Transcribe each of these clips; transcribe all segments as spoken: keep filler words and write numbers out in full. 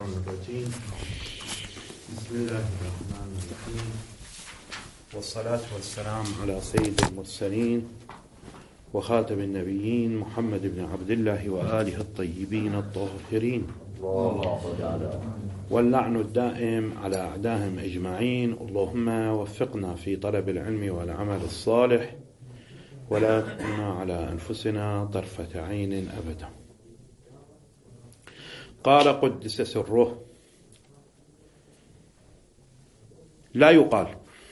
الرجيم. بسم الله الرحمن الرحيم، والصلاة والسلام على سيد المرسلين وخاتم النبيين محمد بن عبد الله وآله الطيبين الطاهرين، واللعن الدائم على أعدائهم أجمعين. اللهم وفقنا في طلب العلم والعمل الصالح، ولا تكلنا على أنفسنا طرفة عين أبدا. قال قدس سره: لا يقال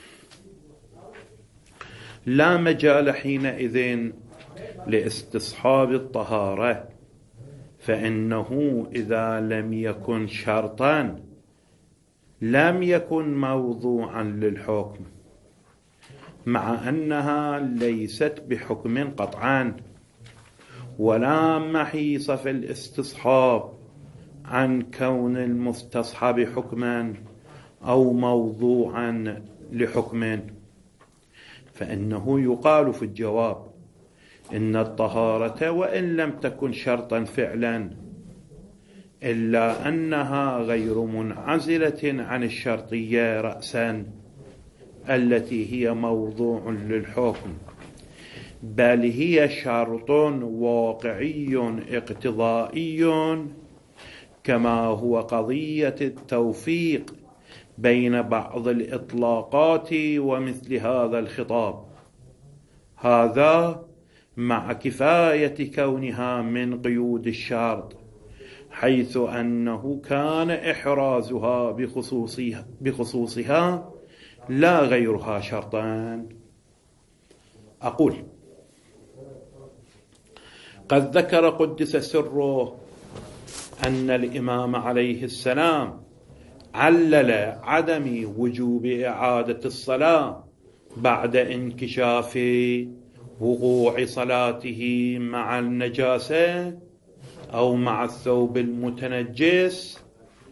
لا مجال حينئذ لاستصحاب الطهارة، فإنه إذا لم يكن شرطا لم يكن موضوعا للحكم، مع أنها ليست بحكم قطعا، ولا محيص في الاستصحاب عن كون المستصحب حكما أو موضوعا لحكم. فإنه يقال في الجواب إن الطهارة وإن لم تكن شرطا فعلا، إلا أنها غير منعزلة عن الشرطية رأسا التي هي موضوع للحكم، بل هي شرط واقعي اقتضائي، كما هو قضية التوفيق بين بعض الإطلاقات ومثل هذا الخطاب، هذا مع كفاية كونها من قيود الشرط، حيث أنه كان إحرازها بخصوصها, بخصوصها لا غيرها شرطان. أقول: قد ذكر قدس سره أن الإمام عليه السلام علل عدم وجوب إعادة الصلاة بعد انكشاف وقوع صلاته مع النجاسة أو مع الثوب المتنجس،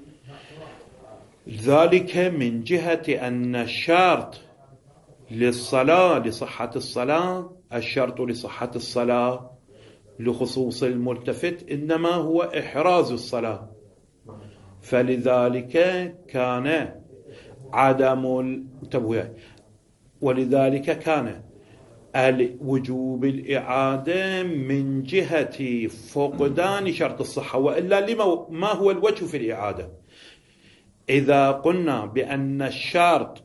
ذلك من جهة أن الشرط للصلاة لصحة الصلاة الشرط لصحة الصلاة لخصوص الملتفت إنما هو إحراز الصلاة، فلذلك كان عدم التبوية ولذلك كان وجوب الإعادة من جهة فقدان شرط الصحة. وإلا لما ما هو الوجه في الإعادة؟ إذا قلنا بأن الشرط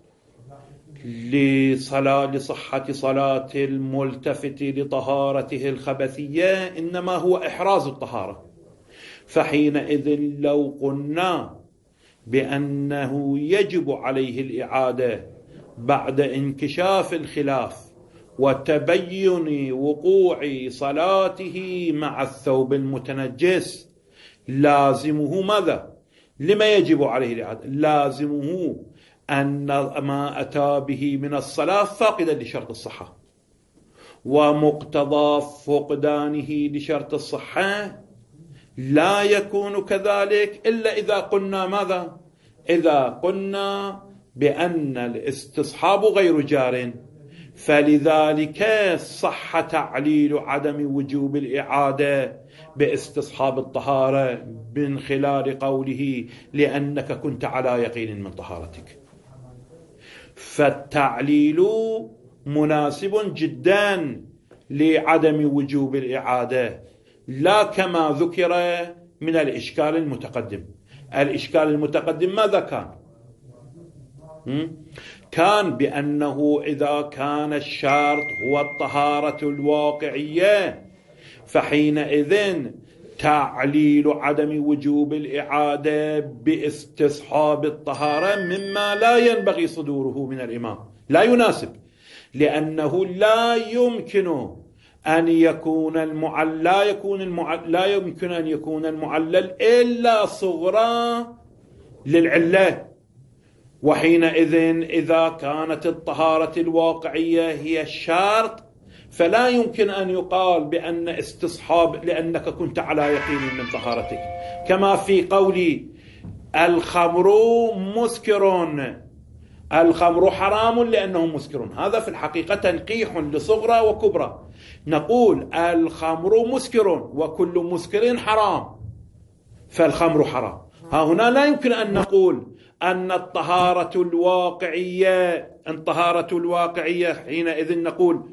لصلاة لصحة صلاة الملتفت لطهارته الخبثية إنما هو إحراز الطهارة، فحينئذ لو قلنا بأنه يجب عليه الإعادة بعد انكشاف الخلاف وتبين وقوع صلاته مع الثوب المتنجس، لازمه ماذا؟ لما يجب عليه الإعادة؟ لازمه أن ما أتى به من الصلاة فاقدا لشرط الصحة، ومقتضى فقدانه لشرط الصحة لا يكون كذلك إلا إذا قلنا ماذا؟ إذا قلنا بأن الاستصحاب غير جار، فلذلك صح تعليل عدم وجوب الإعادة باستصحاب الطهارة من خلال قوله لأنك كنت على يقين من طهارتك. فالتعليل مناسب جدا لعدم وجوب الإعادة، لا كما ذكر من الإشكال المتقدم. الإشكال المتقدم ماذا كان؟ كان بأنه إذا كان الشرط هو الطهارة الواقعية، فحينئذ تعليل عدم وجوب الإعادة باستصحاب الطهارة مما لا ينبغي صدوره من الإمام، لا يناسب، لأنه لا يمكن أن يكون المعلل لا يكون المعلل لا يمكن أن يكون المعلل إلا صغرى للعلة. وحينئذ إذا كانت الطهارة الواقعية هي الشرط فلا يمكن أن يقال بأن استصحاب لأنك كنت على يقين من طهارتك، كما في قولي الخمر مسكر، الخمر حرام لأنه مسكر، هذا في الحقيقة تنقيح لصغرى وكبرى. نقول الخمر مسكر وكل مسكر حرام، فالخمر حرام، ها هنا لا يمكن أن نقول أن الطهارة الواقعية أن الطهارة الواقعية حينئذ نقول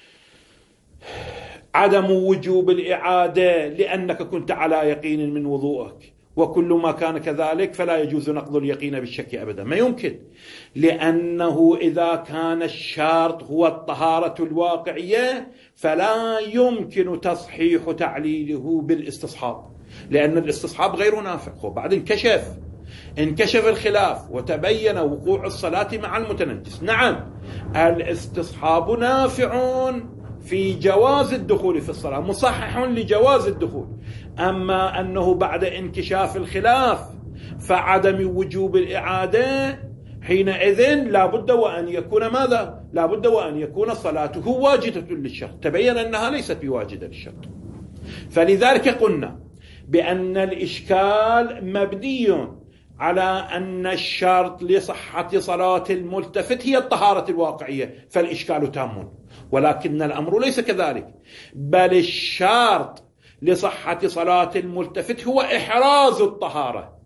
عدم وجوب الإعادة لأنك كنت على يقين من وضوءك، وكل ما كان كذلك فلا يجوز نقض اليقين بالشك أبدا. ما يمكن، لأنه إذا كان الشرط هو الطهارة الواقعية فلا يمكن تصحيح تعليله بالاستصحاب، لأن الاستصحاب غير نافع. وبعد انكشف انكشف الخلاف وتبين وقوع الصلاة مع المتنجس. نعم الاستصحاب نافع في جواز الدخول في الصلاة، مصحح لجواز الدخول، أما أنه بعد انكشاف الخلاف فعدم وجوب الإعادة حينئذ لا بد وأن يكون ماذا؟ لا بد وأن يكون صلاته واجدة للشرط، تبين أنها ليست بواجدة للشرط. فلذلك قلنا بأن الإشكال مبني على أن الشرط لصحة صلاة الملتفت هي الطهارة الواقعية، فالإشكال تام. ولكن الأمر ليس كذلك، بل الشرط لصحة صلاة الملتفت هو إحراز الطهارة.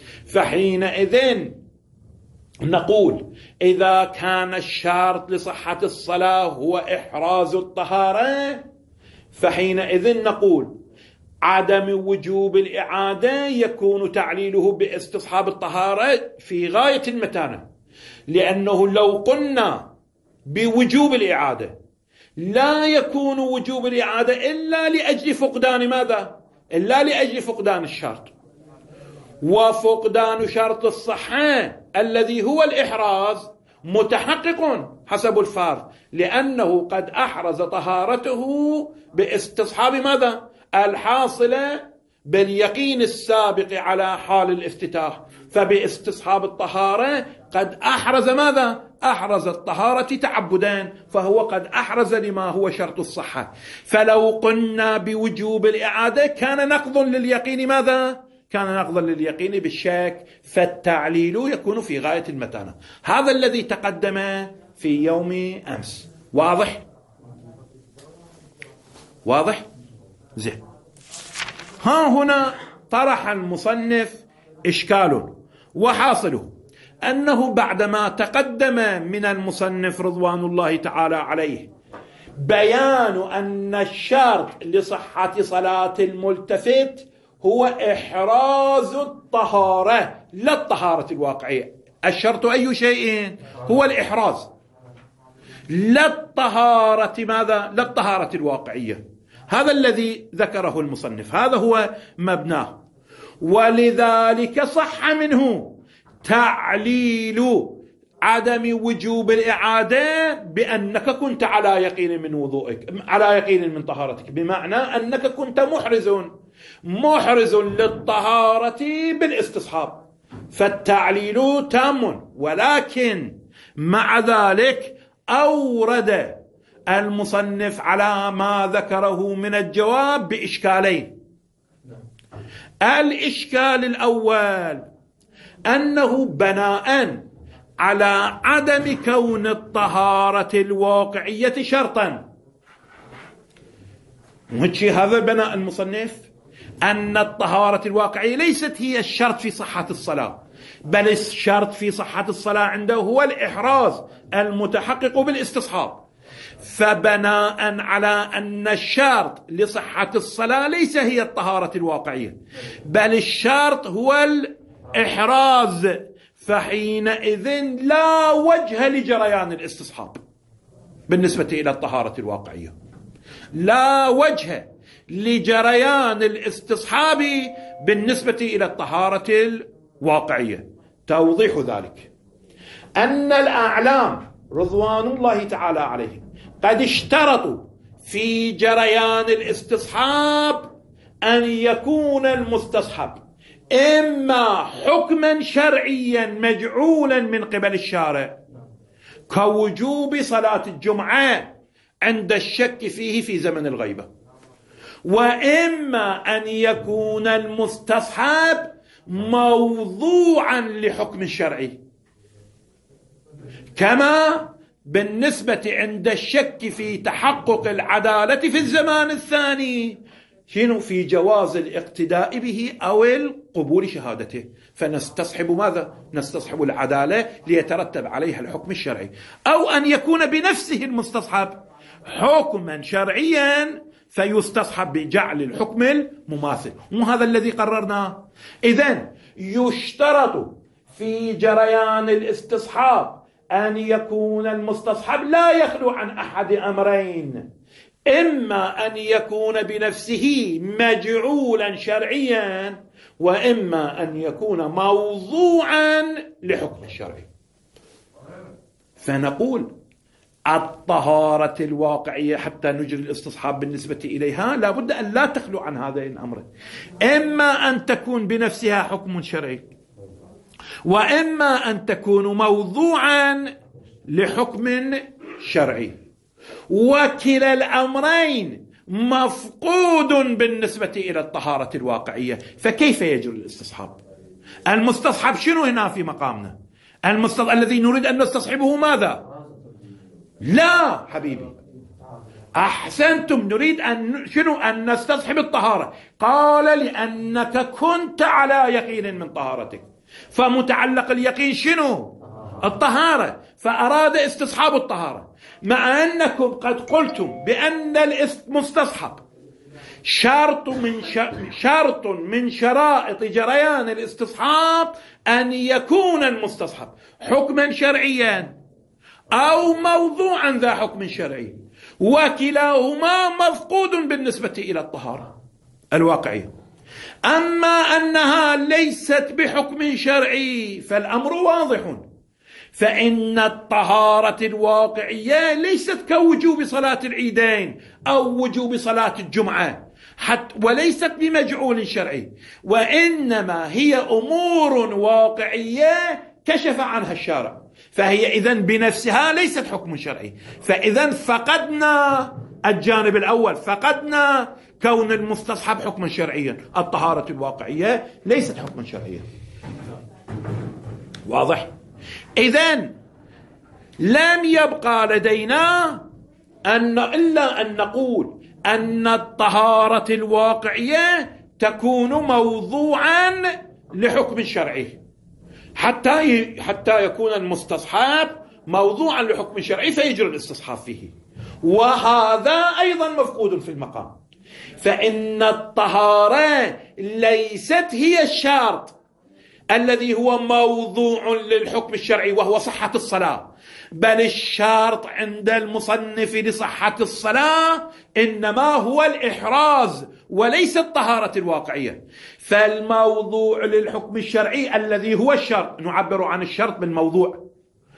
فحينئذ نقول إذا كان الشرط لصحة الصلاة هو إحراز الطهارة فحينئذ نقول عدم وجوب الإعادة يكون تعليله باستصحاب الطهارة في غاية المتانة، لأنه لو قلنا بوجوب الإعادة لا يكون وجوب الإعادة إلا لأجل فقدان ماذا؟ إلا لأجل فقدان الشرط، وفقدان شرط الصحة الذي هو الإحراز متحقق حسب الفرض، لأنه قد أحرز طهارته باستصحاب ماذا؟ الحاصلة باليقين السابق على حال الافتتاح، فباستصحاب الطهارة قد أحرز ماذا؟ أحرز الطهارة تعبدان، فهو قد أحرز لما هو شرط الصحة. فلو قلنا بوجوب الإعادة كان نقض لليقين ماذا؟ كان نقضا لليقين بالشك، فالتعليل يكون في غاية المتانة. هذا الذي تقدم في يوم أمس. واضح؟ واضح؟ زين. ها هنا طرح المصنف إشكال، وحاصله أنه بعدما تقدم من المصنف رضوان الله تعالى عليه بيان أن الشرط لصحة صلاة الملتفت هو إحراز الطهارة لا الطهارة الواقعية. الشرط أي شيء؟ هو الإحراز، لا الطهارة ماذا؟ لا الطهارة الواقعية. هذا الذي ذكره المصنف، هذا هو مبناه، ولذلك صح منه تعليل عدم وجوب الإعادة بأنك كنت على يقين من وضوئك، على يقين من طهارتك، بمعنى أنك كنت محرز محرز للطهارة بالاستصحاب، فالتعليل تام. ولكن مع ذلك أورد المصنف على ما ذكره من الجواب بإشكالين. الإشكال الأول أنه بناء على عدم كون الطهارة الواقعية شرطا، وشي هذا بناء المصنف، أن الطهارة الواقعية ليست هي الشرط في صحة الصلاة، بل الشرط في صحة الصلاة عنده هو الإحراز المتحقق بالاستصحاب. فبناء على أن الشرط لصحة الصلاة ليس هي الطهارة الواقعية، بل الشرط هو الإحراز، فحينئذ لا وجه لجريان الاستصحاب بالنسبة إلى الطهارة الواقعية، لا وجه لجريان الاستصحاب بالنسبة إلى الطهارة الواقعية. توضيح ذلك أن الأعلام رضوان الله تعالى عليهم قد اشترطوا في جريان الاستصحاب أن يكون المستصحب إما حكما شرعيا مجعولا من قبل الشارع كوجوب صلاة الجمعة عند الشك فيه في زمن الغيبة، وإما أن يكون المستصحب موضوعا لحكم شرعي، كما بالنسبة عند الشك في تحقق العدالة في الزمان الثاني شنو؟ في جواز الاقتداء به أو القبول شهادته. فنستصحب ماذا؟ نستصحب العدالة ليترتب عليها الحكم الشرعي، أو أن يكون بنفسه المستصحب حكما شرعيا فيستصحب بجعل الحكم المماثل، وهذا الذي قررناه. إذن يشترط في جريان الاستصحاب أن يكون المستصحب لا يخلو عن أحد أمرين: إما أن يكون بنفسه مجعولا شرعيا، وإما أن يكون موضوعا لحكم الشرعي. فنقول الطهارة الواقعية حتى نجري الاستصحاب بالنسبة إليها لا بد أن لا تخلو عن هذين الأمرين: إما أن تكون بنفسها حكم شرعي، وإما أن تكون موضوعا لحكم شرعي. وكلا الأمرين مفقود بالنسبة إلى الطهارة الواقعية، فكيف يجري الاستصحاب؟ المستصحب شنو هنا في مقامنا؟ المستصحب الذي نريد أن نستصحبه ماذا؟ لا حبيبي، أحسنتم، نريد أن شنو؟ أن نستصحب الطهارة. قال لأنك كنت على يقين من طهارتك، فمتعلق اليقين شنو؟ الطهارة، فأراد استصحاب الطهارة، مع أنكم قد قلتم بأن المستصحب شرط من شرط من شرائط جريان الاستصحاب أن يكون المستصحب حكما شرعيا أو موضوعا ذا حكم شرعي، وكلاهما مفقود بالنسبة إلى الطهارة الواقعية. أما أنها ليست بحكم شرعي فالأمر واضح، فإن الطهارة الواقعية ليست كوجوب صلاة العيدين أو وجوب صلاة الجمعة، حتى وليست بمجعول شرعي، وإنما هي أمور واقعية كشف عنها الشارع، فهي إذن بنفسها ليست حكم شرعي. فإذن فقدنا الجانب الأول، فقدنا كون المستصحب حكما شرعيا، الطهارة الواقعية ليست حكما شرعيا. واضح؟ إذن لم يبقى لدينا أن إلا أن نقول أن الطهارة الواقعية تكون موضوعا لحكم شرعي حتى حتى يكون المستصحب موضوعا لحكم شرعي فيجري الاستصحاب فيه، وهذا أيضا مفقود في المقام. فإن الطهارة ليست هي الشرط الذي هو موضوع للحكم الشرعي وهو صحة الصلاة، بل الشرط عند المصنف لصحة الصلاة إنما هو الإحراز وليس الطهارة الواقعية. فالموضوع للحكم الشرعي الذي هو الشرط، نعبر عن الشرط بالموضوع،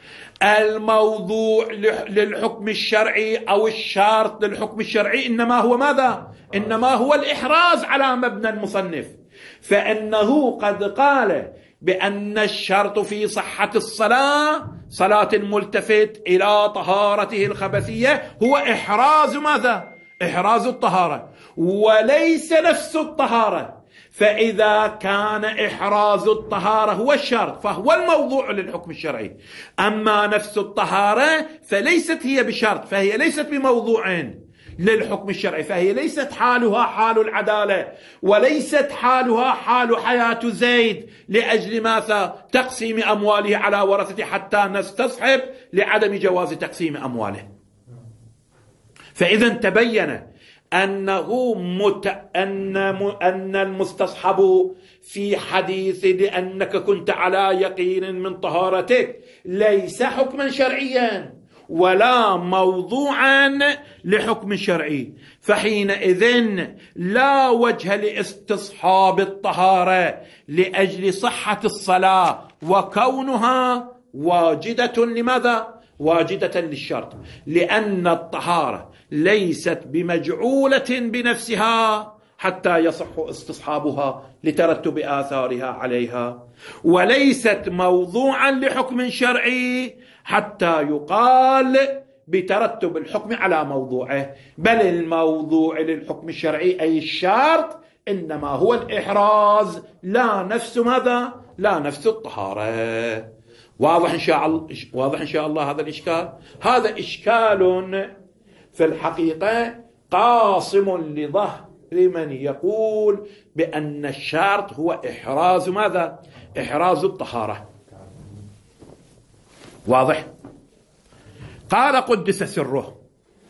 الموضوع للحكم الشرعي أو الشرط للحكم الشرعي إنما هو ماذا؟ إنما هو الإحراز على مبنى المصنف. فإنه قد قال بأن الشرط في صحة الصلاة، صلاة الملتفت إلى طهارته الخبثية، هو إحراز ماذا؟ إحراز الطهارة وليس نفس الطهارة. فإذا كان إحراز الطهارة هو الشرط فهو الموضوع للحكم الشرعي، أما نفس الطهارة فليست هي بشرط، فهي ليست بموضوع للحكم الشرعي، فهي ليست حالها حال العدالة، وليست حالها حال حياة زيد لأجل ماذا؟ تقسيم أمواله على ورثته حتى نستصحب لعدم جواز تقسيم أمواله. فإذا تبين أنه مت... أن... أن المستصحب في حديث لأنك كنت على يقين من طهارتك ليس حكما شرعيا ولا موضوعا لحكم شرعي، فحينئذ لا وجه لاستصحاب الطهارة لأجل صحة الصلاة وكونها واجدة لماذا؟ واجدة للشرط، لأن الطهارة ليست بمجعولة بنفسها حتى يصح استصحابها لترتب آثارها عليها، وليست موضوعا لحكم شرعي حتى يقال بترتب الحكم على موضوعه، بل الموضوع للحكم الشرعي أي الشرط إنما هو الإحراز لا نفس ماذا؟ لا نفس الطهارة. واضح إن شاء الله؟ واضح إن شاء الله هذا الإشكال؟ هذا إشكال في الحقيقة قاصم لظهر لمن يقول بأن الشرط هو إحراز ماذا؟ إحراز الطهارة. واضح؟ قال قدس سره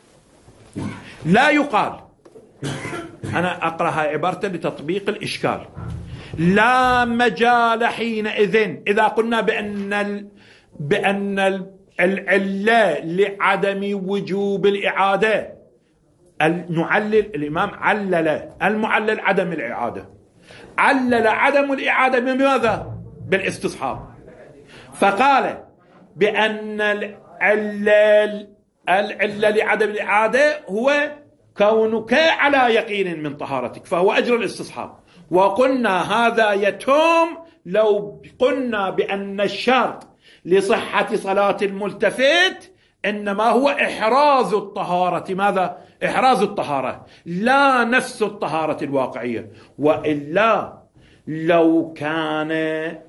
لا يقال، أنا أقرأها عبارة لتطبيق الإشكال، لا مجال حينئذ إذا قلنا بأن ال... بأن العلة لعدم وجوب الإعادة، نعلل، الإمام علل المعلل عدم الإعادة، علل عدم الإعادة بماذا؟ بالاستصحاب، فقال بأن العلة العلة لعدم الإعادة هو كونك على يقين من طهارتك، فهو أجر الاستصحاب. وقلنا هذا يتم لو قلنا بأن الشرط لصحة صلاة الملتفت إنما هو إحراز الطهارة. ماذا؟ إحراز الطهارة، لا نفس الطهارة الواقعية. وإلا لو كان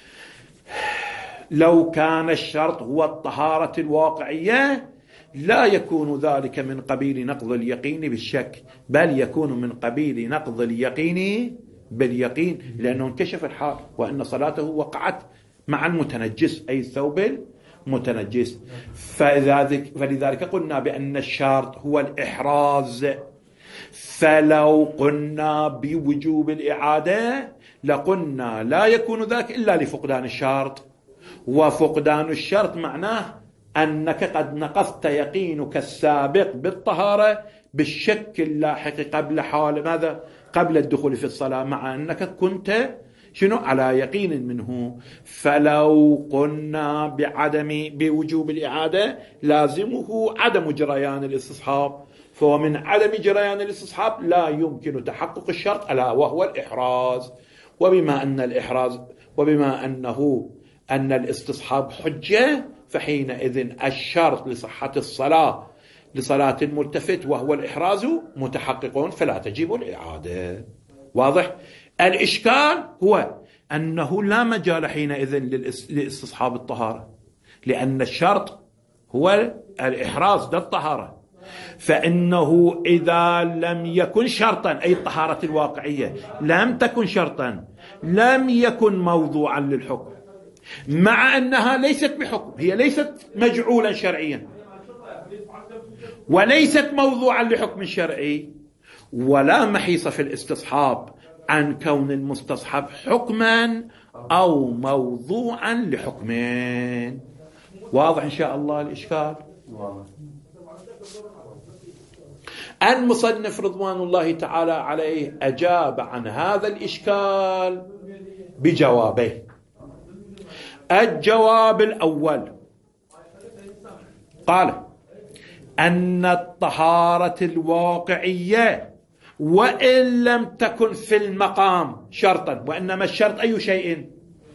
لو كان الشرط هو الطهارة الواقعية لا يكون ذلك من قبيل نقض اليقين بالشك، بل يكون من قبيل نقض اليقين باليقين، لأنه انكشف الحال وأن صلاته وقعت مع المتنجس أي الثوب المتنجس. فلذلك قلنا بأن الشرط هو الإحراز. فلو قلنا بوجوب الإعادة لقلنا لا يكون ذاك إلا لفقدان الشرط، وفقدان الشرط معناه أنك قد نقضت يقينك السابق بالطهارة بالشك اللاحق قبل حال ماذا؟ قبل الدخول في الصلاة، مع أنك كنت شنو؟ على يقين منه. فلو قلنا بعدم بوجوب الإعادة لازمه عدم جريان الاستصحاب، فمن عدم جريان الاستصحاب لا يمكن تحقق الشرط ألا وهو الإحراز. وبما أن الإحراز وبما أنه أن الاستصحاب حجة، فحينئذ الشرط لصحة الصلاة لصلاة الملتفت وهو الإحراز متحقق، فلا تجب الإعادة. واضح؟ الإشكال هو أنه لا مجال حينئذ لاستصحاب الطهارة، لأن الشرط هو الإحراز للطهارة، فإنه إذا لم يكن شرطا أي الطهارة الواقعية لم تكن شرطا لم يكن موضوعا للحكم، مع أنها ليست بحكم، هي ليست مجعولا شرعيا وليست موضوعا لحكم شرعي، ولا محيص في الاستصحاب عن كون المستصحب حكما أو موضوعا لحكمين. واضح إن شاء الله الإشكال؟ المصنف رضوان الله تعالى عليه أجاب عن هذا الإشكال بجوابين. الجواب الأول قال أن الطهارة الواقعية وإن لم تكن في المقام شرطا، وإنما الشرط أي شيء؟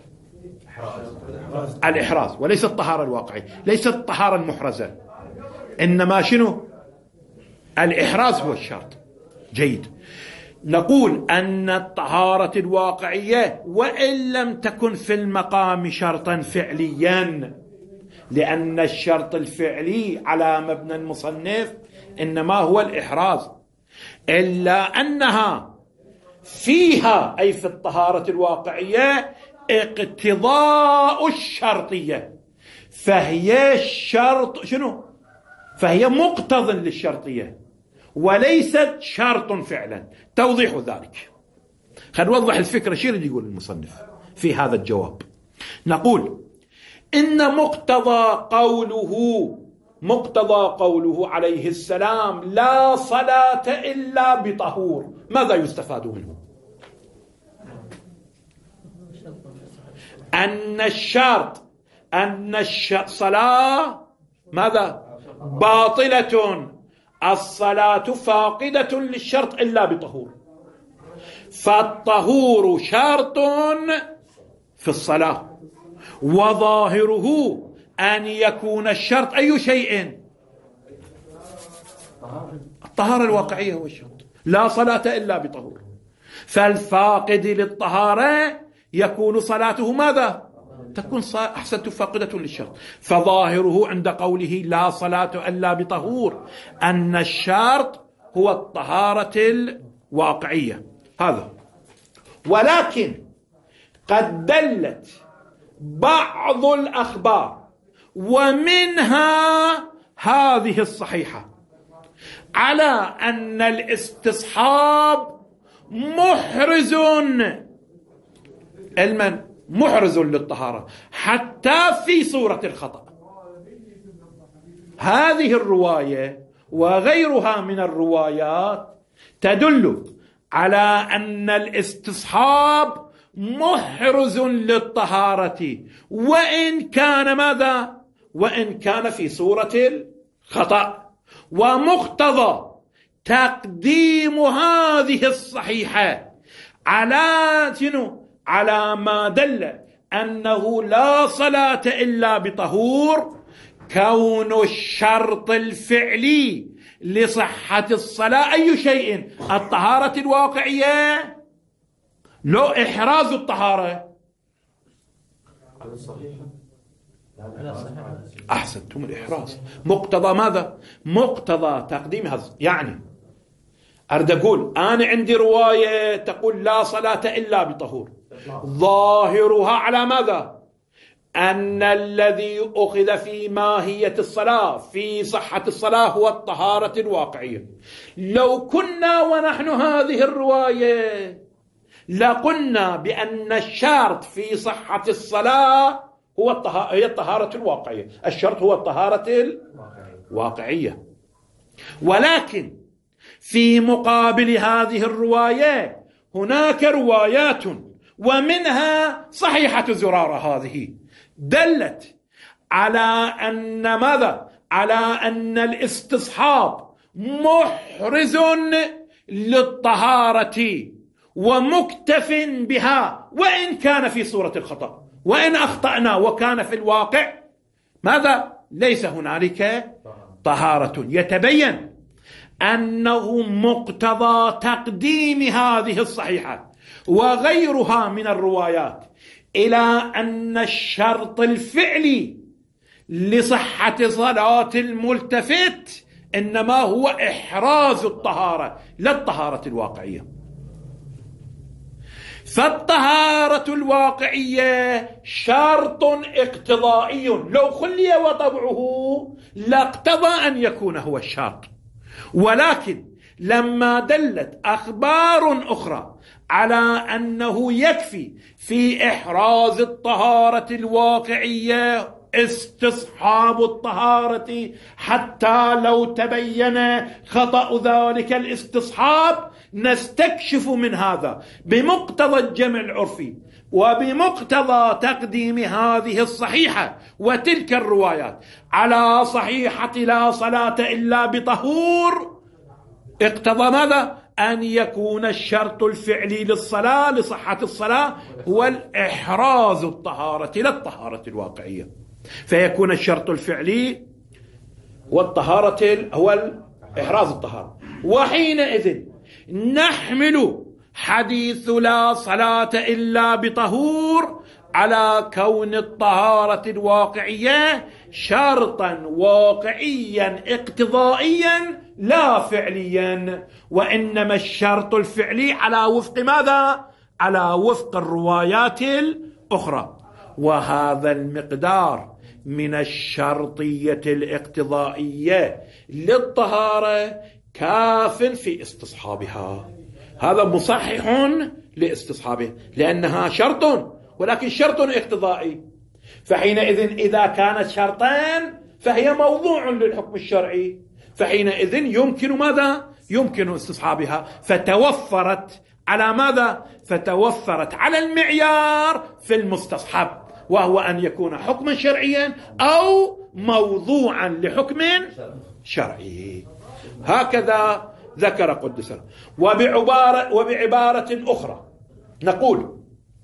الإحراز، وليس الطهارة الواقعية، ليست الطهارة المحرزة، إنما شنو؟ الإحراز هو الشرط. جيد. نقول أن الطهارة الواقعية وإن لم تكن في المقام شرطا فعليا، لأن الشرط الفعلي على مبنى المصنف إنما هو الإحراز، إلا أنها فيها أي في الطهارة الواقعية اقتضاء الشرطية، فهي الشرط شنو؟ فهي مقتضى للشرطية وليست شرط فعلا. توضيح ذلك، خلينا نوضح الفكرة. شو اللي يقول المصنف في هذا الجواب؟ نقول إن مقتضى قوله مقتضى قوله عليه السلام لا صلاة إلا بطهور، ماذا يستفاد منه؟ أن الشرط أن الصلاة ماذا؟ باطلة، الصلاة فاقدة للشرط إلا بطهور، فالطهور شرط في الصلاة، وظاهره أن يكون الشرط أي شيء؟ الطهارة الواقعية هو الشرط، لا صلاة إلا بطهور، فالفاقد للطهارة يكون صلاته ماذا؟ تكون أحسنت فاقدة للشرط. فظاهره عند قوله لا صلاة إلا بطهور أن الشرط هو الطهارة واقعية. هذا. ولكن قد دلت بعض الأخبار ومنها هذه الصحيحة على أن الاستصحاب محرز علما محرز للطهارة حتى في صورة الخطأ. هذه الرواية وغيرها من الروايات تدل على أن الاستصحاب محرز للطهارة وإن كان ماذا؟ وإن كان في صورة الخطأ. ومقتضى تقديم هذه الصحيحة على شنو؟ على ما دل أنه لا صلاة إلا بطهور كون الشرط الفعلي لصحة الصلاة أي شيء؟ الطهارة الواقعية لو إحراز الطهارة. أحسنتم، الإحراز مقتضى ماذا؟ مقتضى تقديم هذا. يعني أريد أقول أنا عندي رواية تقول لا صلاة إلا بطهور، ظاهرها على ماذا؟ أن الذي أخذ في ماهية الصلاة في صحة الصلاة هو الطهارة الواقعية. لو كنا ونحن هذه الرواية لقلنا بأن الشرط في صحة الصلاة هو الطهارة، هي الطهارة الواقعية. الشرط هو الطهارة الواقعية. ولكن في مقابل هذه الرواية هناك روايات ومنها صحيحة زرارة هذه دلت على أن ماذا؟ على أن الاستصحاب محرز للطهارة ومكتف بها وإن كان في صورة الخطأ. وإن أخطأنا وكان في الواقع ماذا؟ ليس هنالك طهارة. يتبين أنه مقتضى تقديم هذه الصحيحة وغيرها من الروايات إلى أن الشرط الفعلي لصحة صلاة الملتفت إنما هو إحراز الطهارة لا الطهارة الواقعية. فالطهارة الواقعية شرط اقتضائي لو خلي وطبعه لاقتضى أن يكون هو الشرط. ولكن لما دلت أخبار أخرى على أنه يكفي في إحراز الطهارة الواقعية استصحاب الطهارة حتى لو تبين خطأ ذلك الاستصحاب، نستكشف من هذا بمقتضى الجمع العرفي وبمقتضى تقديم هذه الصحيحة وتلك الروايات على صحيحة لا صلاة إلا بطهور اقتضى ماذا؟ أن يكون الشرط الفعلي للصلاة لصحة الصلاة هو الإحراز الطهارة لا الطهارة الواقعية. فيكون الشرط الفعلي والطهارة هو إحراز الطهارة. وحينئذ نحمل حديث لا صلاة إلا بطهور على كون الطهارة الواقعية شرطا واقعيا اقتضائيا لا فعليا، وإنما الشرط الفعلي على وفق ماذا؟ على وفق الروايات الأخرى. وهذا المقدار من الشرطية الاقتضائية للطهارة كاف في استصحابها. هذا مصحح لاستصحابه لأنها شرط ولكن شرط اقتضائي. فحينئذ إذا كانت شرطان فهي موضوع للحكم الشرعي، فحينئذ يمكن ماذا؟ يمكن استصحابها. فتوفرت على ماذا؟ فتوفرت على المعيار في المستصحب، وهو أن يكون حكما شرعيا أو موضوعا لحكم شرعي. هكذا ذكر قدس. وبعبارة, وبعبارة أخرى نقول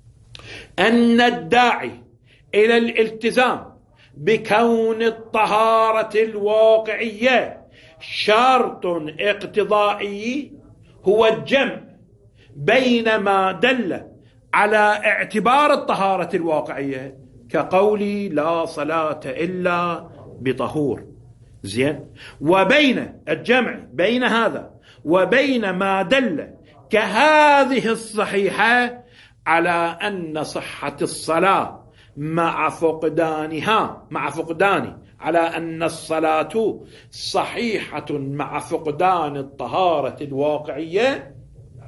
أن الداعي إلى الالتزام بكون الطهارة الواقعية شرط اقتضائي هو الجمع بين ما دل على اعتبار الطهارة الواقعية كقولي لا صلاة إلا بطهور، زين، وبين الجمع بين هذا وبين ما دل كهذه الصحيحة على أن صحة الصلاة مع فقدانها مع فقدان على أن الصلاة صحيحة مع فقدان الطهارة الواقعية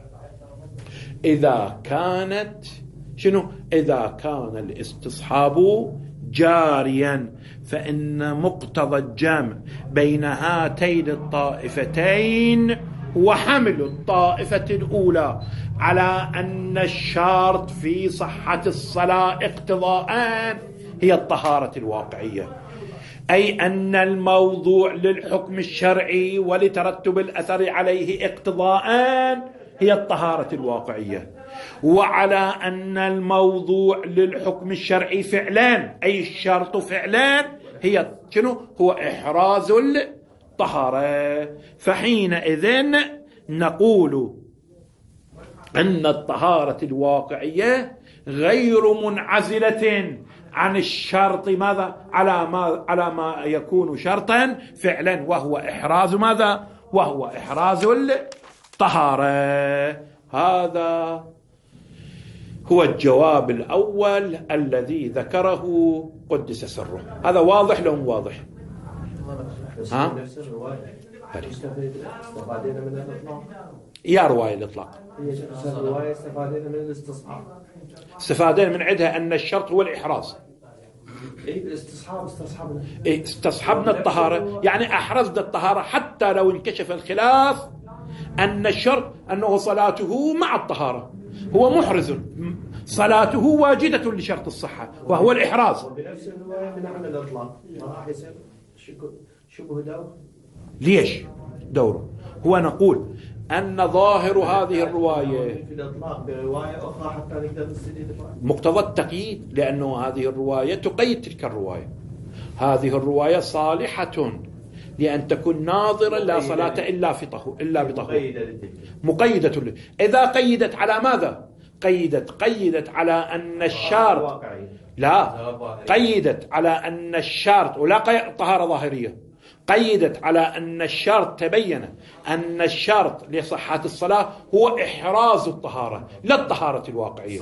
إذا كانت شنو؟ إذا كان الاستصحاب جاريا، فإن مقتضى الجمع بين هاتين الطائفتين وحمل الطائفة الأولى على أن الشرط في صحة الصلاة اقتضاء هي الطهارة الواقعية، أي أن الموضوع للحكم الشرعي ولترتب الأثر عليه اقتضاء هي الطهارة الواقعية، وعلى أن الموضوع للحكم الشرعي فعلان، أي الشرط فعلان هي شنو؟ هو إحراز الطهارة. فحينئذ نقول أن الطهارة الواقعية غير منعزلة عن الشرط ماذا؟ على ما على ما يكون شرطا فعلا، وهو إحراز ماذا؟ وهو إحراز الطهارة. هذا هو الجواب الأول الذي ذكره قدس سره. هذا واضح لهم واضح؟ ها؟ استفادنا من الإطلاق. يا رواية الإطلاق. رواية استفادنا من الاستصحاب. استفادنا من عندها أن الشرط هو الإحراز. إيه الاستصحاب استصحبنا. إيه استصحبنا الطهارة، يعني أحرزنا الطهارة حتى لو انكشف الخلاف أن الشرط أنه صلاته مع الطهارة، هو محرز، صلاته واجدة لشرط الصحة وهو الإحراز. وبنفس الرواية من عمل الإطلاق ما راح يصير شبه دور. ليش دوره؟ هو نقول أن ظاهر هذه الرواية في الإطلاق برواية أخرى حتى نقدر نستدل مقتضى التقييد، لأنه هذه الرواية تقيد تلك الرواية. هذه الرواية صالحة لأن تكون ناظرا لا صلاة إلا في طهور إلا بطهور، مقيدة له. إذا قيدت على ماذا؟ قيدت قيدت على أن الشرط لا قيدت على أن الشرط ولا طهارة ظاهرية، قيدت على أن الشرط تبين أن الشرط لصحة الصلاة هو إحراز الطهارة لا الطهارة الواقعية.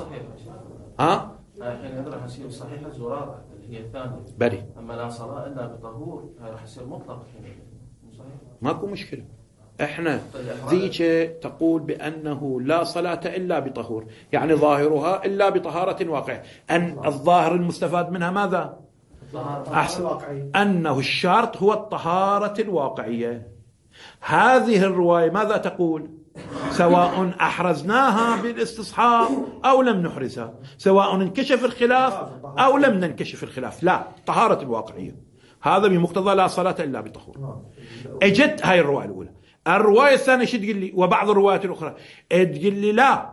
ها؟ الحين هذا راح يصير صحيحة زرارة اللي هي الثانية. بلي. أما لا صلاة إلا بطهور راح يصير مطلق الحين. صحيح. ماكو مشكلة. احنا ذيك تقول بأنه لا صلاة إلا بطهور، يعني ظاهرها إلا بطهارة واقعية. أن الظاهر المستفاد منها ماذا؟ أحسن أنه الشرط هو الطهارة الواقعية. هذه الرواية ماذا تقول؟ سواء أحرزناها بالاستصحاب أو لم نحرزها، سواء انكشف الخلاف أو لم ننكشف الخلاف، لا طهارة الواقعية. هذا بمقتضى لا صلاة إلا بطهور. اجت هاي الرواية الأولى. الرواية الثانية شو تقول لي؟ وبعض الروايات الأخرى تقول لي لا،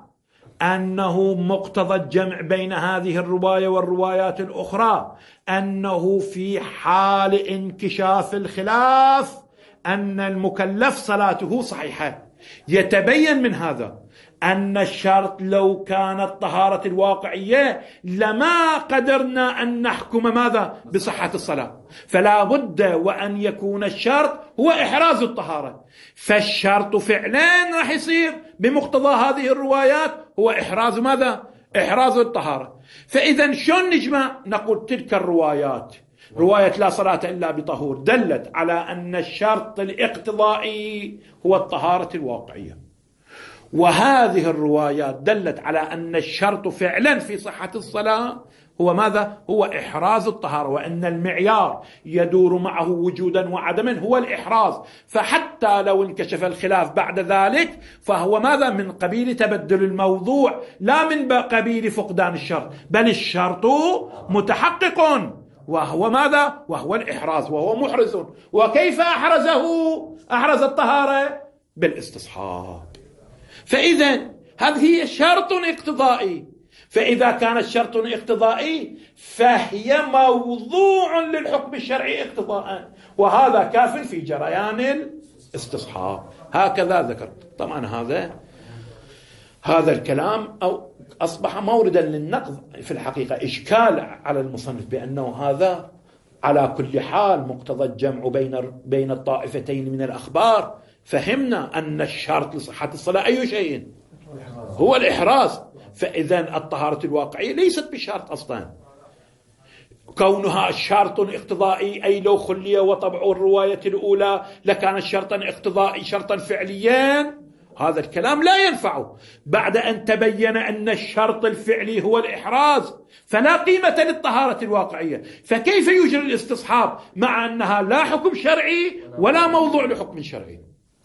أنه مقتضى الجمع بين هذه الرواية والروايات الأخرى أنه في حال انكشاف الخلاف أن المكلف صلاته صحيحة. يتبين من هذا أن الشرط لو كانت طهارة الواقعية لما قدرنا أن نحكم ماذا؟ بصحة الصلاة، فلا بد وأن يكون الشرط هو إحراز الطهارة. فالشرط فعلا راح يصير بمقتضى هذه الروايات هو إحراز ماذا؟ إحراز الطهارة. فإذا شون نجمع؟ نقول تلك الروايات رواية لا صلاة إلا بطهور دلت على أن الشرط الاقتضائي هو الطهارة الواقعية، وهذه الروايات دلت على أن الشرط فعلا في صحة الصلاة هو ماذا؟ هو إحراز الطهارة، وأن المعيار يدور معه وجودا وعدما هو الإحراز. فحتى لو انكشف الخلاف بعد ذلك فهو ماذا؟ من قبيل تبدل الموضوع لا من قبيل فقدان الشرط، بل الشرط متحقق وهو ماذا؟ وهو الإحراز، وهو محرز. وكيف أحرزه؟ أحرز الطهارة بالاستصحاب. فإذا هذه هي شرط اقتضائي، فإذا كان الشرط اقتضائي فهي موضوع للحكم الشرعي اقتضاء، وهذا كاف في جريان الاستصحاب. هكذا ذكر. طبعا هذا هذا الكلام أو أصبح موردا للنقض في الحقيقة، إشكال على المصنف بأنه هذا على كل حال مقتضى الجمع بين بين الطائفتين من الأخبار. فهمنا أن الشرط لصحة الصلاة أي شيء؟ هو الإحراز. فإذا الطهارة الواقعية ليست بشرط أصلا، كونها شرط اقتضائي، أي لو خلي وطبع الرواية الأولى لكان شرطا اقتضائي شرطا فعليا، هذا الكلام لا ينفع بعد أن تبين أن الشرط الفعلي هو الإحراز، فلا قيمة للطهارة الواقعية. فكيف يجري الاستصحاب مع أنها لا حكم شرعي ولا موضوع لحكم شرعي؟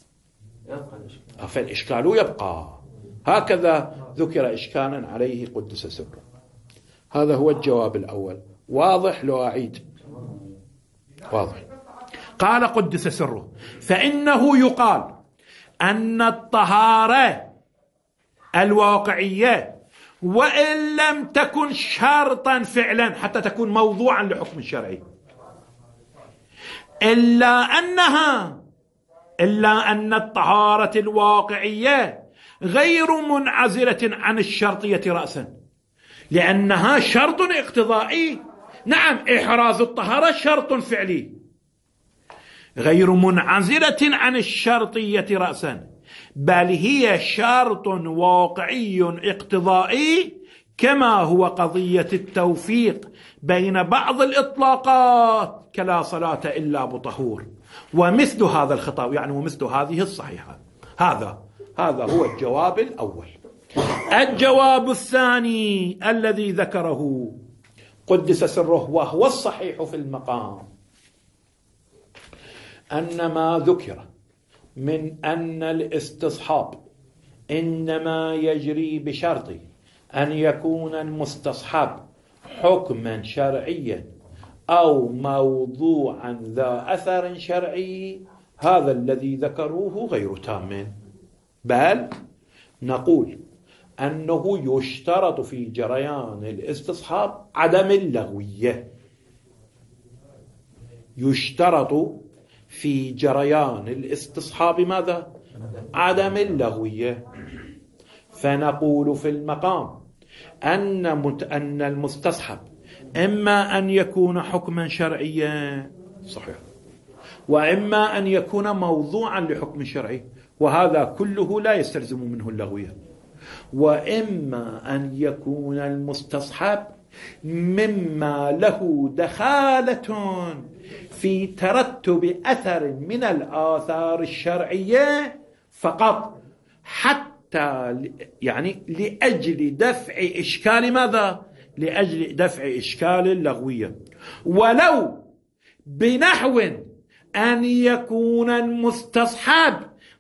فالإشكال يبقى. هكذا ذكر إشكالا عليه قدس سره. هذا هو الجواب الأول. واضح لو أعيد؟ واضح. قال قدس سره: فإنه يقال أن الطهارة الواقعية وإن لم تكن شرطا فعلا حتى تكون موضوعا لحكم شرعي، إلا أنها إلا أن الطهارة الواقعية غير منعزلة عن الشرطية رأسا، لأنها شرط اقتضائي. نعم، إحراز الطهارة شرط فعلي غير منعزلة عن الشرطية رأسا، بل هي شرط واقعي اقتضائي، كما هو قضية التوفيق بين بعض الإطلاقات كلا صلاة إلا بطهور، ومثل هذا الخطاب، يعني ومثل هذه الصحيحة. هذا هذا هو الجواب الأول. الجواب الثاني الذي ذكره قدس سره وهو الصحيح في المقام، أن ما ذكر من أن الاستصحاب إنما يجري بشرط أن يكون المستصحب حكما شرعيا أو موضوعا ذا أثر شرعي، هذا الذي ذكروه غير تام، بل نقول أنه يشترط في جريان الاستصحاب عدم اللغوية. يشترط في جريان الاستصحاب ماذا؟ عدم اللغوية. فنقول في المقام أن أن المستصحب إما أن يكون حكما شرعيا صحيح، وإما أن يكون موضوعا لحكم شرعي، وهذا كله لا يستلزم منه اللغوية. وإما أن يكون المستصحب مما له دخالة في ترتب أثر من الآثار الشرعية فقط، حتى يعني لأجل دفع إشكال ماذا؟ لأجل دفع إشكال اللغوية. ولو بنحو أن يكون المستصحب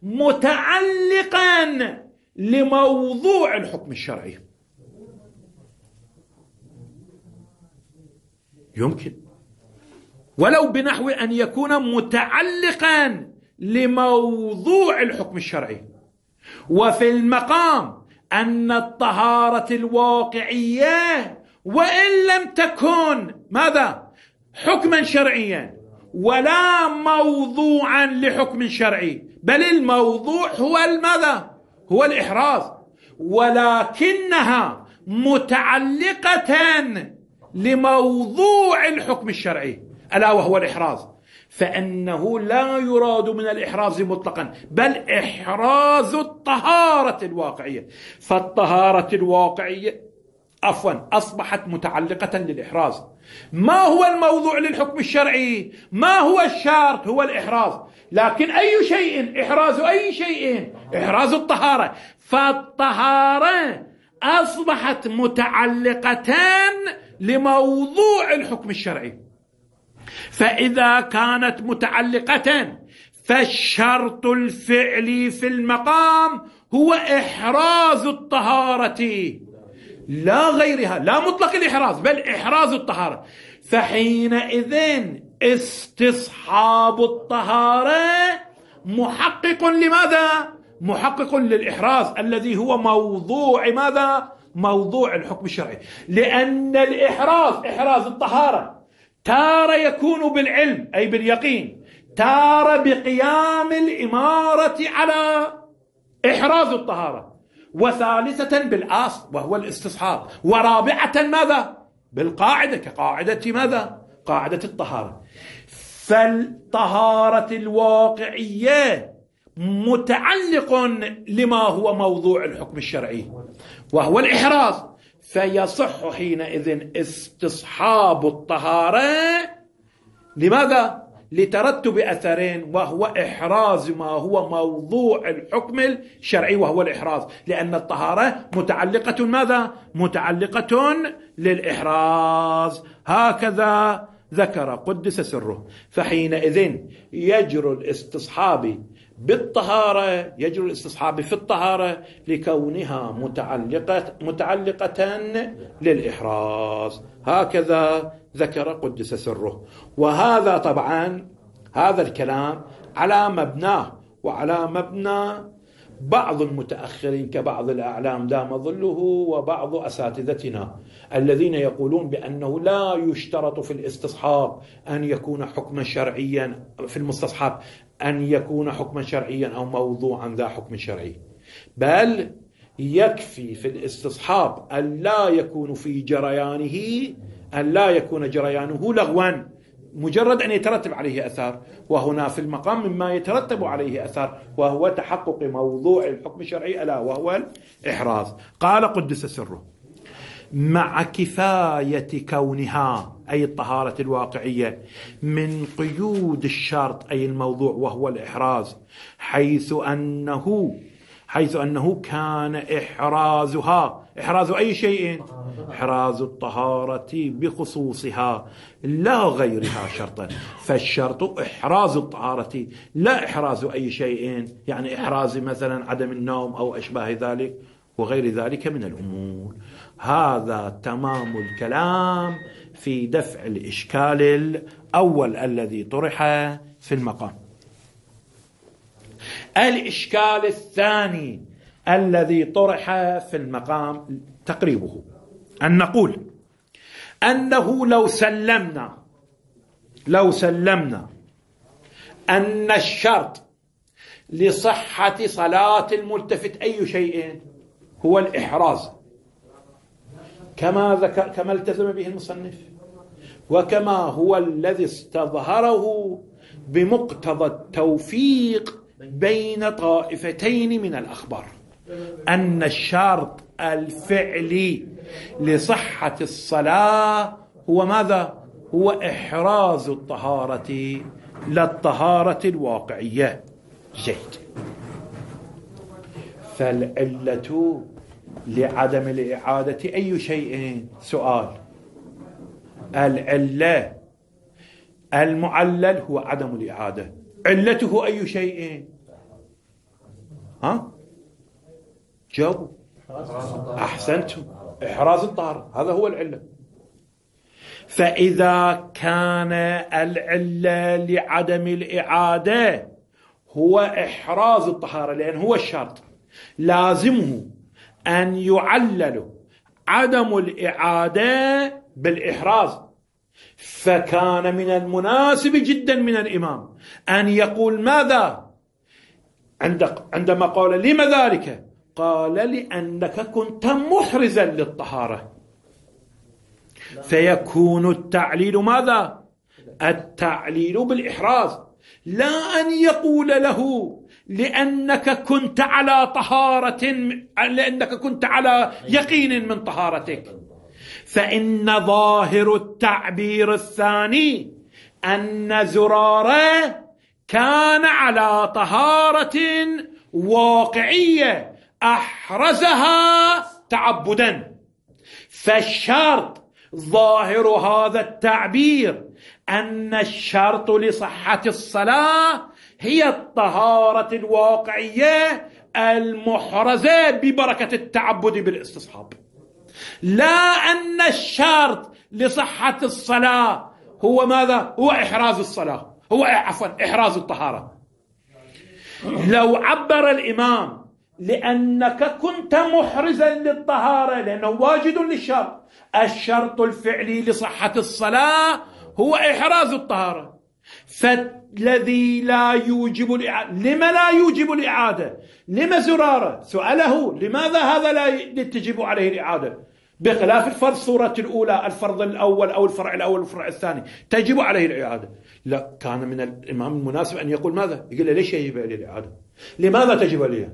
متعلقا لموضوع الحكم الشرعي، يمكن، ولو بنحو أن يكون متعلقا لموضوع الحكم الشرعي. وفي المقام أن الطهارة الواقعية وإن لم تكن ماذا؟ حكما شرعيا ولا موضوعا لحكم شرعي، بل الموضوع هو الماذا؟ هو الإحراز، ولكنها متعلقة لموضوع الحكم الشرعي ألا وهو الإحراز، فإنه لا يراد من الإحراز مطلقا بل إحراز الطهارة الواقعية. فالطهارة الواقعية عفوا أصبحت متعلقة للإحراز. ما هو الموضوع للحكم الشرعي؟ ما هو الشرط؟ هو الإحراز. لكن أي شيء؟ إحراز أي شيء؟ إحراز الطهارة. فالطهارة أصبحت متعلقة لموضوع الحكم الشرعي. فإذا كانت متعلقة فالشرط الفعلي في المقام هو إحراز الطهارة لا غيرها، لا مطلق الإحراز بل إحراز الطهارة. فحينئذ استصحاب الطهارة محقق لماذا؟ محقق للإحراز الذي هو موضوع ماذا؟ موضوع الحكم الشرعي. لأن الإحراز إحراز الطهارة تارة يكون بالعلم أي باليقين، تارة بقيام الإمارة على إحراز الطهارة، وثالثة بالأصل وهو الاستصحاب، ورابعة ماذا؟ بالقاعدة كقاعدة ماذا؟ قاعدة الطهارة. فالطهارة الواقعية متعلق لما هو موضوع الحكم الشرعي وهو الإحراز، فيصح حينئذ استصحاب الطهارة. لماذا؟ لترتب أثرين، وهو إحراز ما هو موضوع الحكم الشرعي وهو الإحراز، لأن الطهارة متعلقة ماذا؟ متعلقة للإحراز. هكذا ذكر قدس سره. فحينئذ يجري الاستصحاب بالطهارة، يجري الاستصحاب في الطهارة لكونها متعلقة متعلقة للإحراز. هكذا ذكر قدس سره. وهذا طبعا هذا الكلام على مبناه وعلى مبنى بعض المتأخرين كبعض الأعلام دام ظله وبعض أساتذتنا الذين يقولون بأنه لا يشترط في الاستصحاب أن يكون حكما شرعيا، في المستصحاب أن يكون حكما شرعيا أو موضوعا ذا حكم شرعي، بل يكفي في الاستصحاب أن لا يكون في جريانه أن لا يكون جريانه لغوا، مجرد أن يترتب عليه أثار. وهنا في المقام مما يترتب عليه أثار وهو تحقق موضوع الحكم الشرعي ألا وهو الإحراز. قال قدس سره: مع كفاية كونها أي الطهارة الواقعية من قيود الشرط أي الموضوع وهو الإحراز، حيث أنه حيث أنه كان إحرازها إحراز أي شيء؟ إحراز الطهارة بخصوصها لا غيرها شرطا. فالشرط إحراز الطهارة لا إحراز أي شيء، يعني إحراز مثلا عدم النوم أو أشباه ذلك وغير ذلك من الأمور. هذا تمام الكلام في دفع الإشكال الأول الذي طرح في المقام. الإشكال الثاني الذي طرح في المقام تقريبه أن نقول أنه لو سلمنا لو سلمنا أن الشرط لصحة صلاة الملتفت أي شيء هو الإحراز كما ذكر كما التزم به المصنف وكما هو الذي استظهره بمقتضى التوفيق بين طائفتين من الأخبار، أن الشرط الفعلي لصحة الصلاة هو ماذا؟ هو إحراز الطهارة لا الطهارة الواقعية. جيد. فالعلة لعدم الإعادة أي شيء؟ سؤال. العلة المعلل هو عدم الإعادة، علته أي شيء؟ ها؟ جاوبوا. أحسنتم، إحراز الطهارة، هذا هو العلة. فإذا كان العلة لعدم الإعادة هو إحراز الطهارة لأن هو الشرط، لازمه أن يعلل عدم الإعادة بالإحراز. فكان من المناسب جدا من الإمام أن يقول ماذا عندما قال لما ذلك؟ قال لأنك كنت محرزا للطهارة، فيكون التعليل ماذا؟ التعليل بالإحراز، لا أن يقول له لأنك كنت على طهارة لأنك كنت على يقين من طهارتك. فإن ظاهر التعبير الثاني أن زرارة كان على طهارة واقعية أحرزها تعبدا، فالشرط ظاهر هذا التعبير أن الشرط لصحة الصلاة هي الطهارة الواقعية المحرزة ببركة التعبد بالاستصحاب، لا أن الشرط لصحة الصلاة هو ماذا؟ هو إحراز الصلاة، هو عفوا إحراز الطهارة. لو عبر الإمام لأنك كنت محرزا للطهارة لأنه واجد للشرط، الشرط الفعلي لصحة الصلاة هو إحراز الطهارة، فالذي لا يوجب الإعادة، لما لا يوجب الإعادة؟ لما زرارة سأله لماذا هذا لا تجب عليه الإعادة؟ بخلاف الفرض صورة الأولى، الفرض الأول أو الفرع الأول والفرع الثاني تجب عليه الإعادة. لا، كان من الإمام المناسب أن يقول ماذا؟ يقول له ليش يجب عليه الإعادة؟ لماذا تجب اليقين؟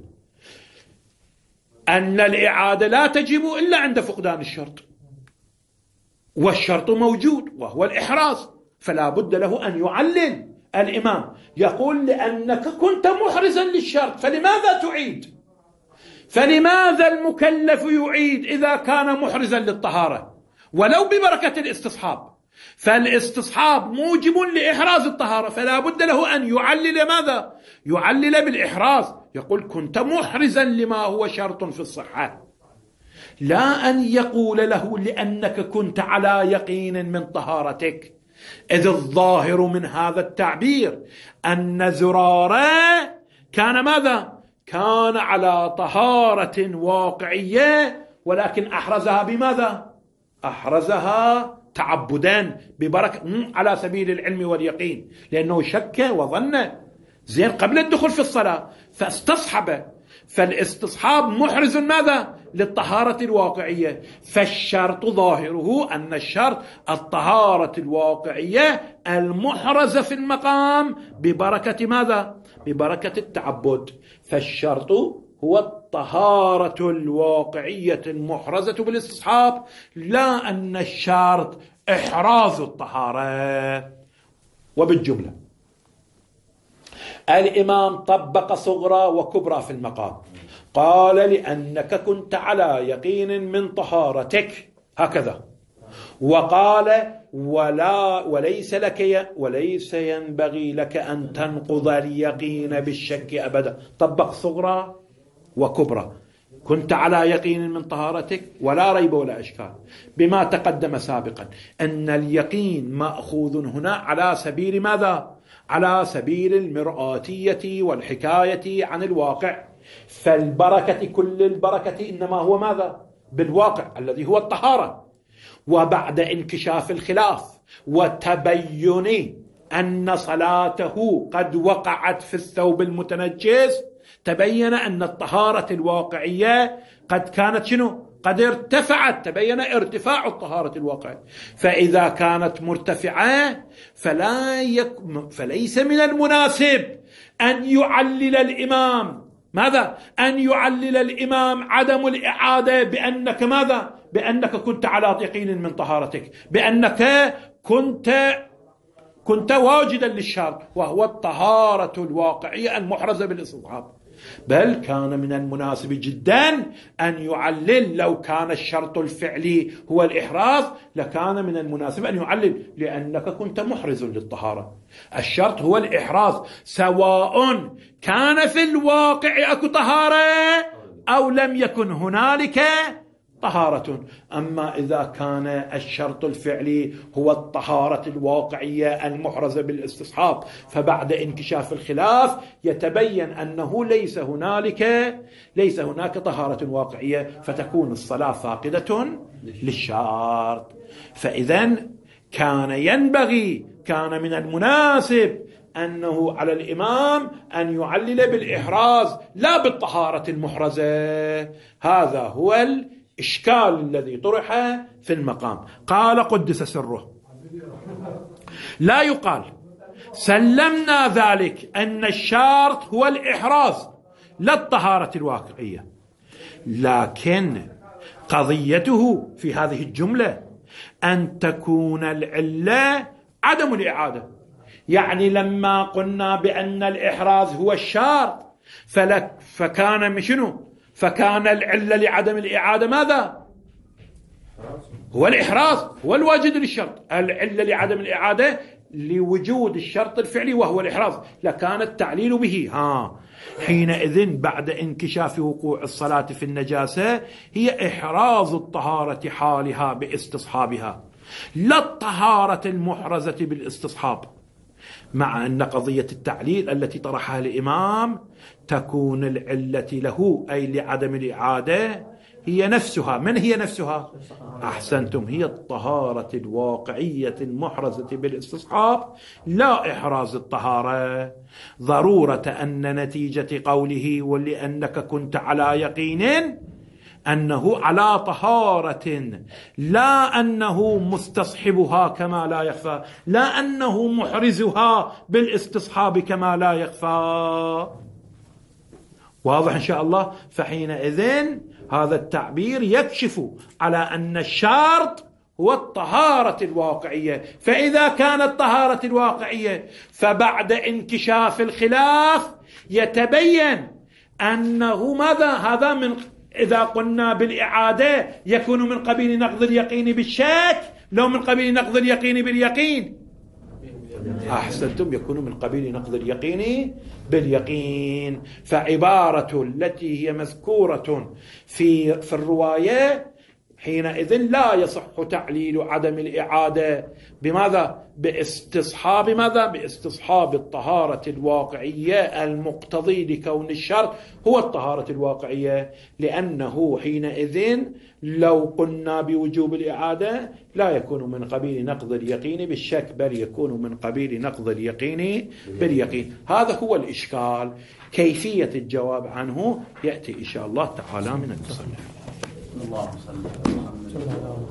أن الإعادة لا تجب إلا عند فقدان الشرط، والشرط موجود وهو الإحراز، فلا بد له أن يعلل. الإمام يقول لأنك كنت محرزا للشرط فلماذا تعيد؟ فلماذا المكلف يعيد إذا كان محرزا للطهارة ولو ببركة الاستصحاب؟ فالاستصحاب موجب لإحراز الطهارة، فلا بد له أن يعلل ماذا؟ يعلل بالإحراز، يقول كنت محرزا لما هو شرط في الصحة، لا أن يقول له لأنك كنت على يقين من طهارتك. إذ الظاهر من هذا التعبير أن زرارة كان ماذا؟ كان على طهارة واقعية، ولكن أحرزها بماذا؟ أحرزها تعبدا ببركة على سبيل العلم واليقين، لأنه شك وظن زين قبل الدخول في الصلاة فاستصحب، فالاستصحاب محرز ماذا؟ للطهارة الواقعية، فالشرط ظاهره أن الشرط الطهارة الواقعية المحرزة في المقام ببركة ماذا؟ ببركة التعبد، فالشرط هو الطهارة الواقعية المحرزة بالاستصحاب، لا أن الشرط إحراز الطهارة. وبالجملة الإمام طبق صغرى وكبرى في المقام، قال لأنك كنت على يقين من طهارتك هكذا، وقال ولا وليس لك وليس ينبغي لك أن تنقض اليقين بالشك أبدا. طبق صغرى وكبرى، كنت على يقين من طهارتك ولا ريب ولا إشكال بما تقدم سابقا أن اليقين مأخوذ هنا على سبيل ماذا؟ على سبيل المرآتية والحكاية عن الواقع، فالبركة كل البركة إنما هو ماذا؟ بالواقع الذي هو الطهارة. وبعد انكشاف الخلاف وتبين أن صلاته قد وقعت في الثوب المتنجس، تبين أن الطهارة الواقعية قد كانت شنو؟ قد ارتفعت، تبين ارتفاع الطهارة الواقعية، فإذا كانت مرتفعة فلا يك... فليس من المناسب أن يعلل الإمام ماذا؟ أن يعلل الإمام عدم الإعادة بأنك ماذا؟ بأنك كنت على يقين من طهارتك، بأنك كنت كنت واجدا للشرط وهو الطهارة الواقعية المحرزة بالاستصحاب، بل كان من المناسب جدا أن يعلل. لو كان الشرط الفعلي هو الإحراز لكان من المناسب أن يعلل لأنك كنت محرز للطهارة. الشرط هو الإحراز، سواء كان في الواقع أكو طهارة أو لم يكن هنالك طهارة. أما إذا كان الشرط الفعلي هو الطهارة الواقعية المحرزة بالاستصحاب، فبعد انكشاف الخلاف يتبين أنه ليس هنالك ليس هناك طهارة واقعية، فتكون الصلاة فاقدة للشرط. فإذا كان ينبغي كان من المناسب أنه على الإمام أن يعلل بالإحراز لا بالطهارة المحرزة. هذا هو الإشكال الذي طرح في المقام. قال قدس سره: لا يقال سلمنا ذلك أن الشرط هو الإحراز لا الطهارة الواقعية، لكن قضيته في هذه الجملة أن تكون العلة عدم الإعادة. يعني لما قلنا بأن الإحراز هو الشرط فلك فكان شنو؟ فكان العلة لعدم الإعادة ماذا؟ هو الإحراز، هو الواجد للشرط. العلة لعدم الإعادة لوجود الشرط الفعلي وهو الإحراز، لكان التعليل به. ها حينئذ بعد انكشاف وقوع الصلاة في النجاسة هي إحراز الطهارة حالها باستصحابها لا الطهارة المحرزة بالاستصحاب، مع أن قضية التعليل التي طرحها الإمام تكون العلة له أي لعدم الإعادة هي نفسها. من هي نفسها؟ أحسنتم، هي الطهارة الواقعية المحرزة بالاستصحاب لا إحراز الطهارة. ضرورة أن نتيجة قوله ولأنك كنت على يقين أنه على طهارة، لا أنه مستصحبها كما لا يخفى، لا أنه محرزها بالاستصحاب كما لا يخفى. واضح إن شاء الله. فحينئذ هذا التعبير يكشف على أن الشرط هو الطهارة الواقعية. فإذا كانت طهارة الواقعية فبعد انكشاف الخلاف يتبين أنه ماذا؟ هذا من إذا قلنا بالإعادة يكون من قبيل نقض اليقين بالشك لو من قبيل نقض اليقين باليقين. أحسنتم، يكون من قبيل نقض اليقين باليقين. فعبارة التي هي مذكورة في في الرواية حينئذ لا يصح تعليل عدم الإعادة بماذا؟ باستصحاب ماذا؟ باستصحاب الطهارة الواقعية المقتضي لكون الشرط هو الطهارة الواقعية، لأنه حينئذ لو قلنا بوجوب الإعادة لا يكون من قبيل نقض اليقين بالشك بل يكون من قبيل نقض اليقين باليقين. هذا هو الإشكال. كيفية الجواب عنه يأتي إن شاء الله تعالى من المصنف. اللهم صل على محمد.